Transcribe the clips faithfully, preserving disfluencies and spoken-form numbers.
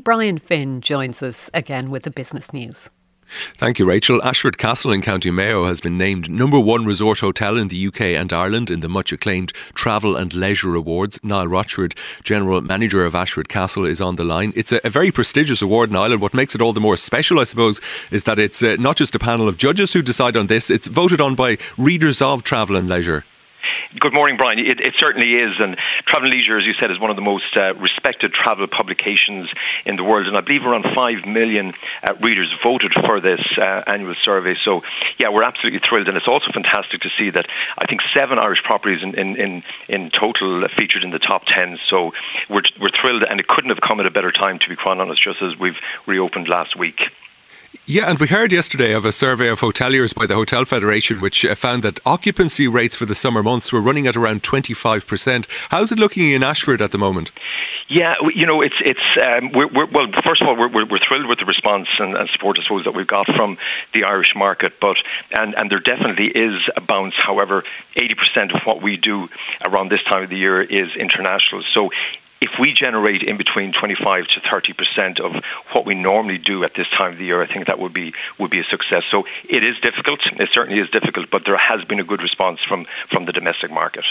Brian Finn joins us again with the business news. Thank you, Rachel. Ashford Castle in County Mayo has been named number one resort hotel in the U K and Ireland in the much acclaimed Travel and Leisure Awards. Niall Rochford, General Manager of Ashford Castle, is on the line. It's a, a very prestigious award, Niall, and what makes it all the more special, I suppose, is that it's uh, not just a panel of judges who decide on this, it's voted on by readers of Travel and Leisure. Good morning, Brian. It, it certainly is, and Travel and Leisure, as you said, is one of the most uh, respected travel publications in the world, and I believe around five million uh, readers voted for this uh, annual survey. So, yeah, we're absolutely thrilled, and it's also fantastic to see that I think seven Irish properties in in, in, in total featured in the top ten. So we're we're thrilled, and it couldn't have come at a better time, to be quite honest, just as we've reopened last week. Yeah, and we heard yesterday of a survey of hoteliers by the Hotel Federation which uh, found that occupancy rates for the summer months were running at around twenty-five percent. How's it looking in Ashford at the moment? Yeah, you know, it's it's um, we're, we're, well. First of all, we're, we're we're thrilled with the response and, and support, I suppose, that we've got from the Irish market. But and and there definitely is a bounce. However, eighty percent of what we do around this time of the year is international. So if we generate in between twenty-five to thirty percent of what we normally do at this time of the year, I think that would be would be a success. So it is difficult. It certainly is difficult, but there has been a good response from from the domestic market.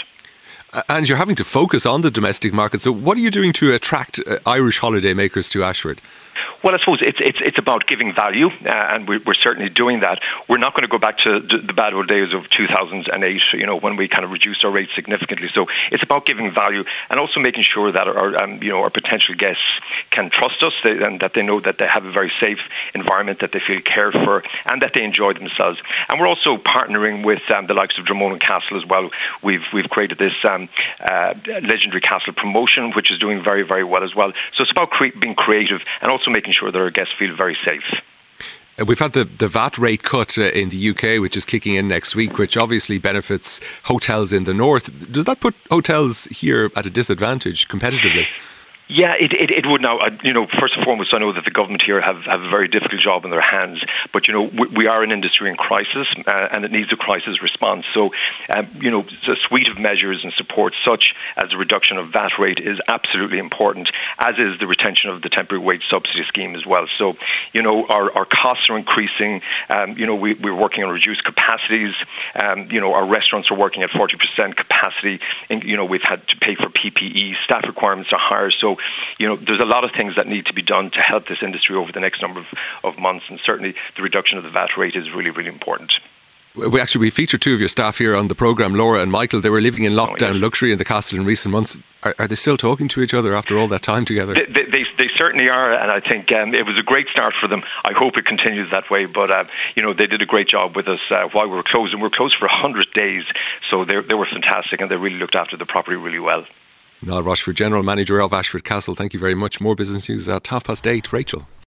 And you're having to focus on the domestic market. So what are you doing to attract uh, Irish holiday makers to Ashford? Well, I suppose it's it's it's about giving value, uh, and we're, we're certainly doing that. We're not going to go back to the, the bad old days of two thousand eight, you know, when we kind of reduced our rates significantly. So it's about giving value and also making sure that our um, you know our potential guests can trust us they, and that they know that they have a very safe environment, that they feel cared for, and that they enjoy themselves. And we're also partnering with um, the likes of Dromona Castle as well. We've we've created this um, uh, legendary castle promotion, which is doing very very well as well. So it's about cre- being creative and also making sure that our guests feel very safe. We've had the, the V A T rate cut uh, in the U K, which is kicking in next week, which obviously benefits hotels in the north. Does that put hotels here at a disadvantage competitively? Yeah, it, it, it would now. Uh, you know, first and foremost, I know that the government here have, have a very difficult job in their hands. But, you know, we, we are an industry in crisis uh, and it needs a crisis response. So, um, you know, a suite of measures and support such as the reduction of V A T rate is absolutely important, as is the retention of the temporary wage subsidy scheme as well. So, you know, our, our costs are increasing. Um, you know, we, we're working on reduced capacities. Um, you know, our restaurants are working at forty percent capacity. And, you know, we've had to pay for P P E. Staff requirements are higher. So, you know, there's a lot of things that need to be done to help this industry over the next number of, of months, and certainly the reduction of the V A T rate is really, really important. We actually we featured two of your staff here on the programme, Laura and Michael. They were living in lockdown oh, yes. luxury in the castle in recent months. Are, are they still talking to each other after all that time together? They, they, they, they certainly are, and I think um, it was a great start for them. I hope it continues that way. But uh, you know, they did a great job with us uh, while we were closed, and we were closed for a hundred days. So they they were fantastic, and they really looked after the property really well. Niall Rochford, General Manager of Ashford Castle, thank you very much. More business news at half past eight. Rachel.